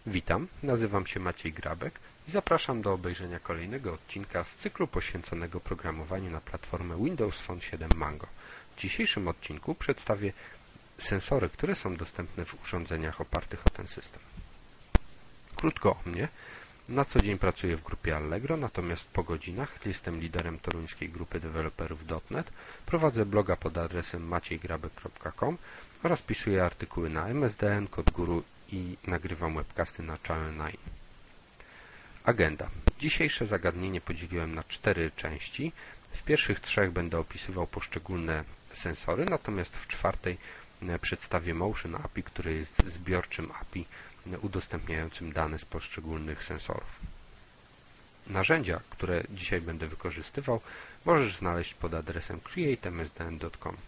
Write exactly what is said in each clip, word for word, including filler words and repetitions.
Witam, nazywam się Maciej Grabek i zapraszam do obejrzenia kolejnego odcinka z cyklu poświęconego programowaniu na platformę Windows Phone siedem Mango. W dzisiejszym odcinku przedstawię sensory, które są dostępne w urządzeniach opartych o ten system. Krótko o mnie. Na co dzień pracuję w grupie Allegro, natomiast po godzinach jestem liderem toruńskiej grupy deweloperów kropka net, prowadzę bloga pod adresem maciejgrabek kropka com oraz pisuję artykuły na M S D N, CodeGuru i nagrywam webcasty na Channel dziewięć. Agenda. Dzisiejsze zagadnienie podzieliłem na cztery części. W pierwszych trzech będę opisywał poszczególne sensory, natomiast w czwartej przedstawię Motion A P I, który jest zbiorczym A P I udostępniającym dane z poszczególnych sensorów. Narzędzia, które dzisiaj będę wykorzystywał, możesz znaleźć pod adresem create m s d n kropka com.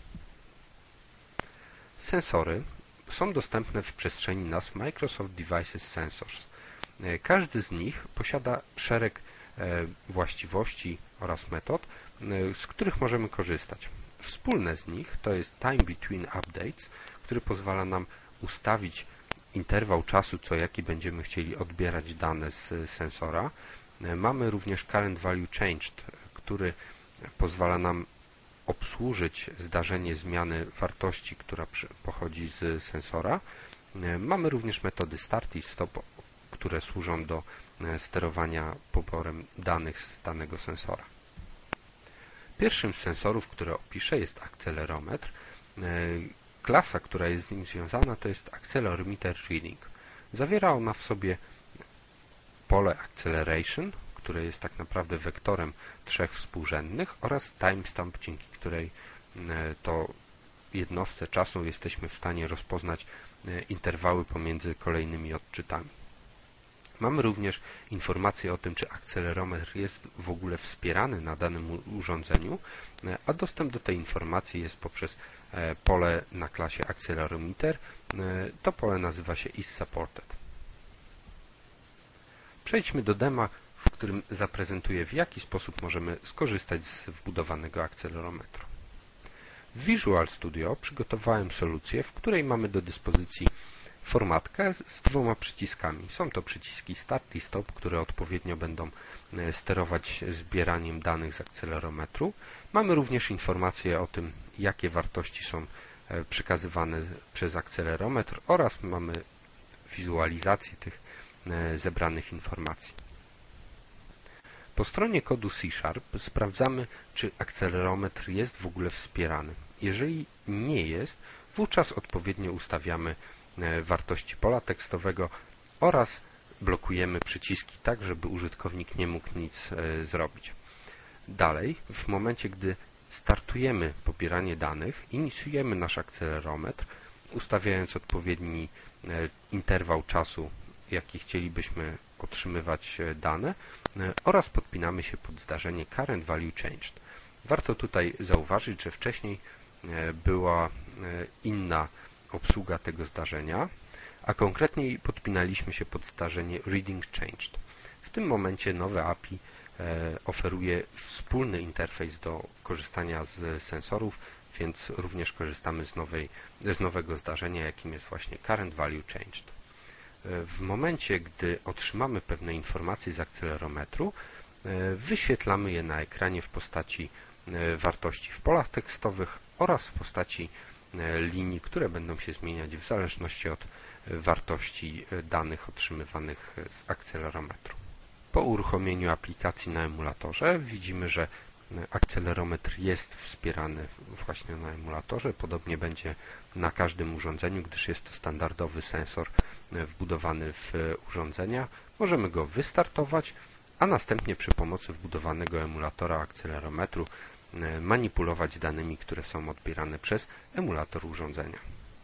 Sensory są dostępne w przestrzeni nazw Microsoft Devices Sensors. Każdy z nich posiada szereg właściwości oraz metod, z których możemy korzystać. Wspólne z nich to jest Time Between Updates, który pozwala nam ustawić interwał czasu, co jaki będziemy chcieli odbierać dane z sensora. Mamy również Current Value Changed, który pozwala nam obsłużyć zdarzenie zmiany wartości, która pochodzi z sensora. Mamy również metody Start i Stop, które służą do sterowania poborem danych z danego sensora. Pierwszym z sensorów, które opiszę, jest akcelerometr. Klasa, która jest z nim związana, to jest Accelerometer Reading. Zawiera ona w sobie pole Acceleration, które jest tak naprawdę wektorem trzech współrzędnych, oraz timestamp, dzięki której to jednostce czasu jesteśmy w stanie rozpoznać interwały pomiędzy kolejnymi odczytami. Mamy również informacje o tym, czy akcelerometr jest w ogóle wspierany na danym urządzeniu, a dostęp do tej informacji jest poprzez pole na klasie Accelerometer. To pole nazywa się Is Supported. Przejdźmy do dema, w którym zaprezentuję, w jaki sposób możemy skorzystać z wbudowanego akcelerometru. W Visual Studio przygotowałem solucję, w której mamy do dyspozycji formatkę z dwoma przyciskami. Są to przyciski Start i Stop, które odpowiednio będą sterować zbieraniem danych z akcelerometru. Mamy również informacje o tym, jakie wartości są przekazywane przez akcelerometr, oraz mamy wizualizację tych zebranych informacji. Po stronie kodu C Sharp sprawdzamy, czy akcelerometr jest w ogóle wspierany. Jeżeli nie jest, wówczas odpowiednio ustawiamy wartości pola tekstowego oraz blokujemy przyciski tak, żeby użytkownik nie mógł nic zrobić. Dalej, w momencie, gdy startujemy pobieranie danych, inicjujemy nasz akcelerometr, ustawiając odpowiedni interwał czasu, jaki chcielibyśmy otrzymywać dane, oraz podpinamy się pod zdarzenie Current Value Changed. Warto tutaj zauważyć, że wcześniej była inna obsługa tego zdarzenia, a konkretniej podpinaliśmy się pod zdarzenie Reading Changed. W tym momencie nowe A P I oferuje wspólny interfejs do korzystania z sensorów, więc również korzystamy z, nowej, z nowego zdarzenia, jakim jest właśnie Current Value Changed. W momencie, gdy otrzymamy pewne informacje z akcelerometru, wyświetlamy je na ekranie w postaci wartości w polach tekstowych oraz w postaci linii, które będą się zmieniać w zależności od wartości danych otrzymywanych z akcelerometru. Po uruchomieniu aplikacji na emulatorze widzimy, że akcelerometr jest wspierany właśnie na emulatorze. Podobnie będzie na każdym urządzeniu, gdyż jest to standardowy sensor wbudowany w urządzenia. Możemy go wystartować, a następnie przy pomocy wbudowanego emulatora akcelerometru manipulować danymi, które są odbierane przez emulator urządzenia.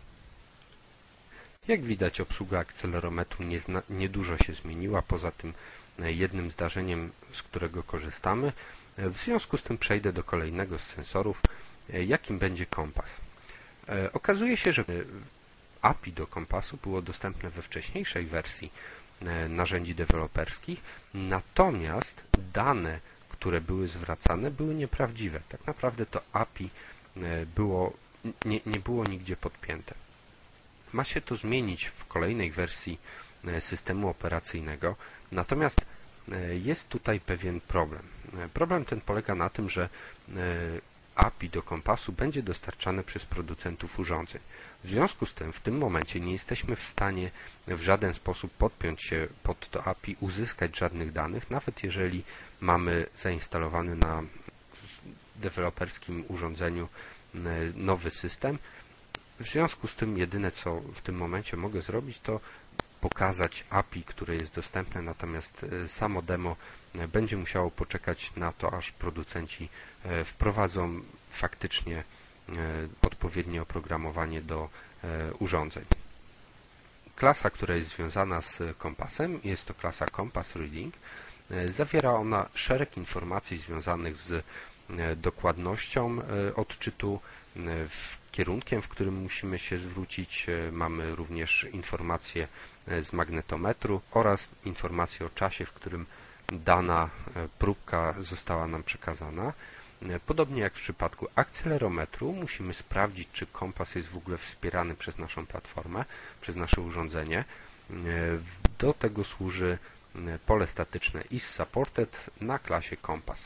Jak widać, obsługa akcelerometru niedużo się zmieniła, poza tym jednym zdarzeniem, z którego korzystamy. W związku z tym przejdę do kolejnego z sensorów, jakim będzie kompas. Okazuje się, że A P I do kompasu było dostępne we wcześniejszej wersji narzędzi deweloperskich, natomiast dane, które były zwracane, były nieprawdziwe. Tak naprawdę to A P I było, nie, nie było nigdzie podpięte. Ma się to zmienić w kolejnej wersji systemu operacyjnego. Natomiast jest tutaj pewien problem. Problem ten polega na tym, że A P I do kompasu będzie dostarczane przez producentów urządzeń. W związku z tym w tym momencie nie jesteśmy w stanie w żaden sposób podpiąć się pod to A P I, uzyskać żadnych danych, nawet jeżeli mamy zainstalowany na deweloperskim urządzeniu nowy system. W związku z tym jedyne, co w tym momencie mogę zrobić, to pokazać A P I, które jest dostępne, natomiast samo demo będzie musiało poczekać na to, aż producenci wprowadzą faktycznie odpowiednie oprogramowanie do urządzeń. Klasa, która jest związana z kompasem, jest to klasa Compass Reading. Zawiera ona szereg informacji związanych z dokładnością odczytu, w kierunkiem, w którym musimy się zwrócić. Mamy również informacje z magnetometru oraz informacje o czasie, w którym dana próbka została nam przekazana. Podobnie jak w przypadku akcelerometru musimy sprawdzić, czy kompas jest w ogóle wspierany przez naszą platformę, przez nasze urządzenie. Do tego służy pole statyczne is supported na klasie Compass.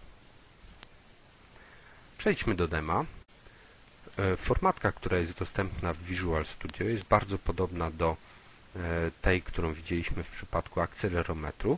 Przejdźmy do dema. Formatka, która jest dostępna w Visual Studio, jest bardzo podobna do tej, którą widzieliśmy w przypadku akcelerometru.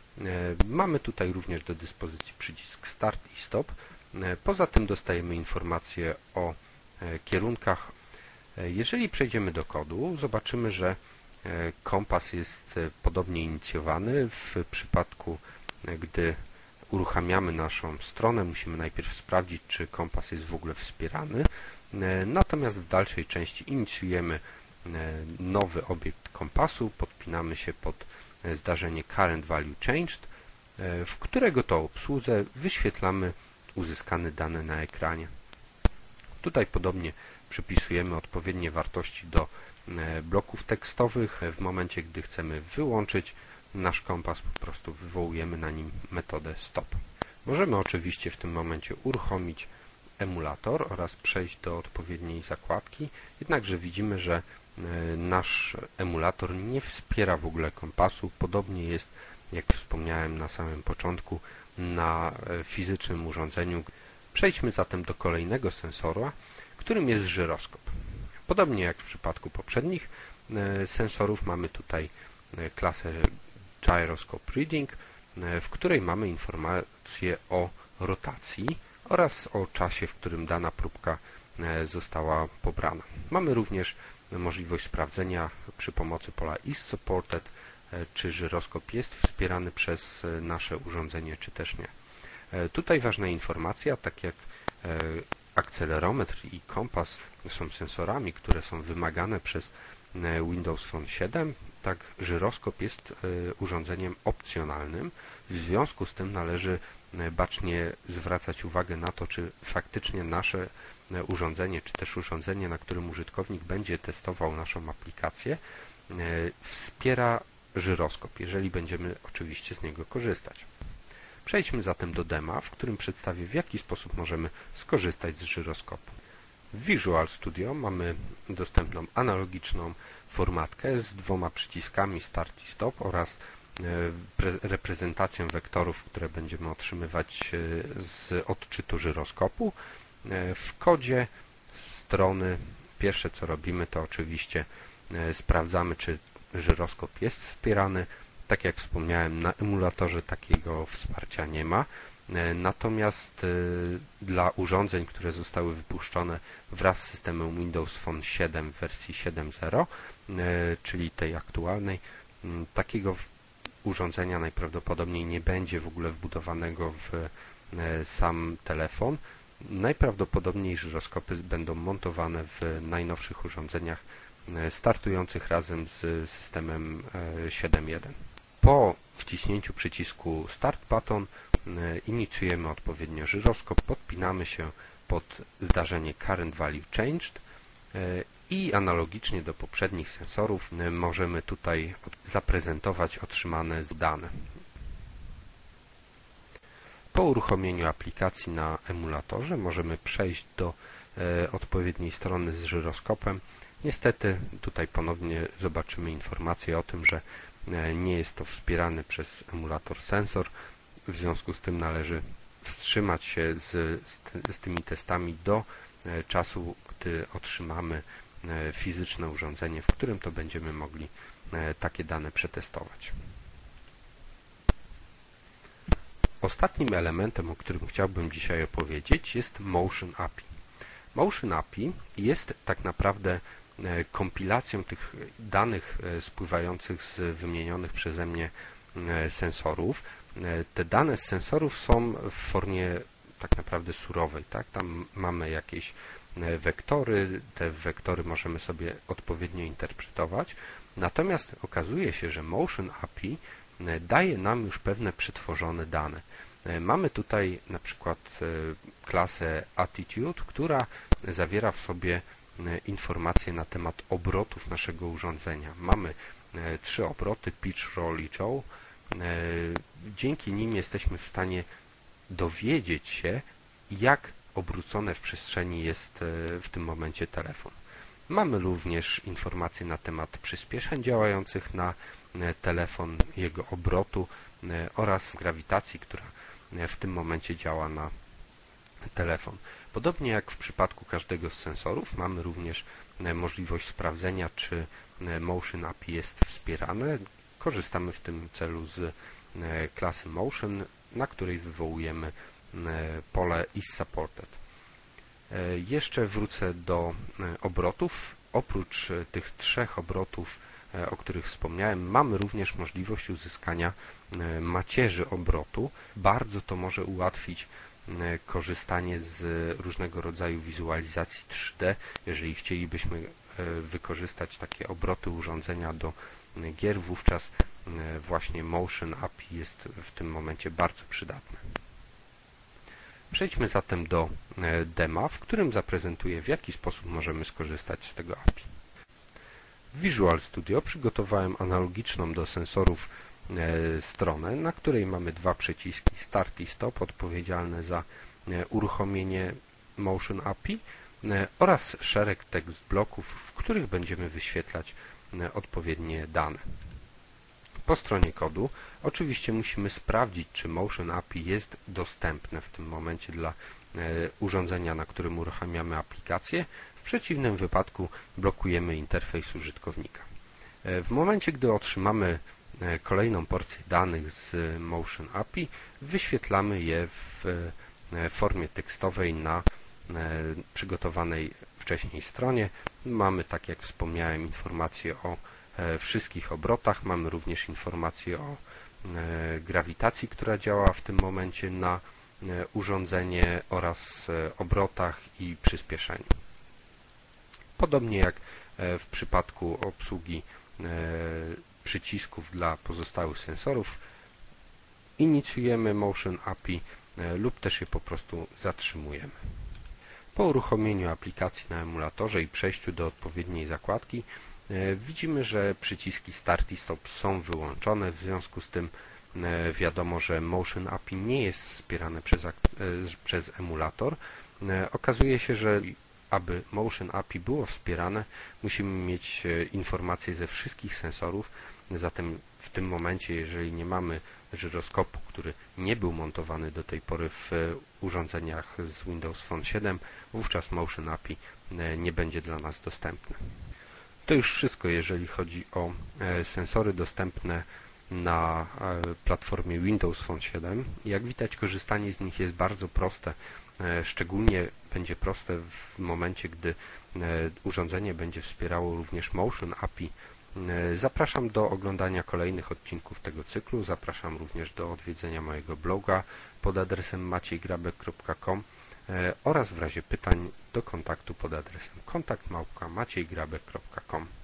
Mamy tutaj również do dyspozycji przycisk Start i Stop. Poza tym dostajemy informacje o kierunkach. Jeżeli przejdziemy do kodu, zobaczymy, że kompas jest podobnie inicjowany. W przypadku, gdy uruchamiamy naszą stronę, musimy najpierw sprawdzić, czy kompas jest w ogóle wspierany. Natomiast w dalszej części inicjujemy nowy obiekt kompasu, podpinamy się pod zdarzenie Current Value Changed, w którego to obsłudze wyświetlamy uzyskane dane na ekranie. Tutaj podobnie przypisujemy odpowiednie wartości do bloków tekstowych. W momencie, gdy chcemy wyłączyć nasz kompas, po prostu wywołujemy na nim metodę stop. Możemy oczywiście w tym momencie uruchomić emulator oraz przejść do odpowiedniej zakładki, jednakże widzimy, że nasz emulator nie wspiera w ogóle kompasu. Podobnie jest, jak wspomniałem na samym początku, na fizycznym urządzeniu. Przejdźmy zatem do kolejnego sensora, którym jest żyroskop. Podobnie jak w przypadku poprzednich sensorów, mamy tutaj klasę Gyroscope Reading, w której mamy informacje o rotacji oraz o czasie, w którym dana próbka została pobrana. Mamy również możliwość sprawdzenia przy pomocy pola is supported, czy żyroskop jest wspierany przez nasze urządzenie, czy też nie. Tutaj ważna informacja, tak jak akcelerometr i kompas są sensorami, które są wymagane przez Windows Phone siedem, tak żyroskop jest urządzeniem opcjonalnym. W związku z tym należy bacznie zwracać uwagę na to, czy faktycznie nasze urządzenie, czy też urządzenie, na którym użytkownik będzie testował naszą aplikację, wspiera żyroskop, jeżeli będziemy oczywiście z niego korzystać. Przejdźmy zatem do dema, w którym przedstawię, w jaki sposób możemy skorzystać z żyroskopu. W Visual Studio mamy dostępną analogiczną formatkę z dwoma przyciskami Start i Stop oraz reprezentacją wektorów, które będziemy otrzymywać z odczytu żyroskopu. W kodzie strony pierwsze, co robimy, to oczywiście sprawdzamy, czy żyroskop jest wspierany. Tak jak wspomniałem, na emulatorze takiego wsparcia nie ma. Natomiast dla urządzeń, które zostały wypuszczone wraz z systemem Windows Phone siedem w wersji siedem zero, czyli tej aktualnej, takiego urządzenia najprawdopodobniej nie będzie w ogóle wbudowanego w sam telefon. Najprawdopodobniej żyroskopy będą montowane w najnowszych urządzeniach startujących razem z systemem siedem jeden. Po wciśnięciu przycisku Start Button inicjujemy odpowiednio żyroskop, podpinamy się pod zdarzenie Current Value Changed i analogicznie do poprzednich sensorów możemy tutaj zaprezentować otrzymane dane. Po uruchomieniu aplikacji na emulatorze możemy przejść do odpowiedniej strony z żyroskopem. Niestety tutaj ponownie zobaczymy informację o tym, że nie jest to wspierany przez emulator sensor, w związku z tym należy wstrzymać się z, z, z tymi testami do czasu, gdy otrzymamy fizyczne urządzenie, w którym to będziemy mogli takie dane przetestować. Ostatnim elementem, o którym chciałbym dzisiaj opowiedzieć, jest Motion A P I. Motion A P I jest tak naprawdę kompilacją tych danych spływających z wymienionych przeze mnie sensorów. Te dane z sensorów są w formie tak naprawdę surowej, tak? Tam mamy jakieś wektory, te wektory możemy sobie odpowiednio interpretować, natomiast okazuje się, że Motion A P I daje nam już pewne przetworzone dane. Mamy tutaj na przykład klasę Attitude, która zawiera w sobie informacje na temat obrotów naszego urządzenia. Mamy trzy obroty, pitch, roll i yaw. Dzięki nim jesteśmy w stanie dowiedzieć się, jak obrócone w przestrzeni jest w tym momencie telefon. Mamy również informacje na temat przyspieszeń działających na telefon, jego obrotu oraz grawitacji, która w tym momencie działa na telefon. Podobnie jak w przypadku każdego z sensorów, mamy również możliwość sprawdzenia, czy Motion A P I jest wspierane. Korzystamy w tym celu z klasy Motion, na której wywołujemy pole is supported. Jeszcze wrócę do obrotów. Oprócz tych trzech obrotów, o których wspomniałem, mamy również możliwość uzyskania macierzy obrotu. Bardzo to może ułatwić korzystanie z różnego rodzaju wizualizacji trzy D. Jeżeli chcielibyśmy wykorzystać takie obroty urządzenia do gier, wówczas właśnie Motion A P I jest w tym momencie bardzo przydatne. Przejdźmy zatem do dema, w którym zaprezentuję, w jaki sposób możemy skorzystać z tego A P I. W Visual Studio przygotowałem analogiczną do sensorów stronę, na której mamy dwa przyciski Start i Stop, odpowiedzialne za uruchomienie Motion A P I oraz szereg tekst bloków, w których będziemy wyświetlać odpowiednie dane. Po stronie kodu oczywiście musimy sprawdzić, czy Motion A P I jest dostępne w tym momencie dla urządzenia, na którym uruchamiamy aplikację. W przeciwnym wypadku blokujemy interfejs użytkownika. W momencie, gdy otrzymamy kolejną porcję danych z Motion A P I, wyświetlamy je w formie tekstowej na przygotowanej wcześniej stronie. Mamy, tak jak wspomniałem, informacje o wszystkich obrotach, mamy również informacje o grawitacji, która działa w tym momencie na urządzenie oraz obrotach i przyspieszeniu. Podobnie jak w przypadku obsługi przycisków dla pozostałych sensorów, inicjujemy Motion A P I lub też je po prostu zatrzymujemy. Po uruchomieniu aplikacji na emulatorze i przejściu do odpowiedniej zakładki widzimy, że przyciski Start i Stop są wyłączone, w związku z tym wiadomo, że Motion A P I nie jest wspierane przez, przez emulator. Okazuje się, że aby Motion A P I było wspierane, musimy mieć informacje ze wszystkich sensorów, zatem w tym momencie, jeżeli nie mamy żyroskopu, który nie był montowany do tej pory w urządzeniach z Windows Phone siedem, wówczas Motion A P I nie będzie dla nas dostępny. To już wszystko, jeżeli chodzi o sensory dostępne na platformie Windows Phone siedem. Jak widać, korzystanie z nich jest bardzo proste. Szczególnie będzie proste w momencie, gdy urządzenie będzie wspierało również Motion A P I. Zapraszam do oglądania kolejnych odcinków tego cyklu. Zapraszam również do odwiedzenia mojego bloga pod adresem maciej grabek kropka com oraz w razie pytań do kontaktu pod adresem kontakt małpka maciej grabek kropka com.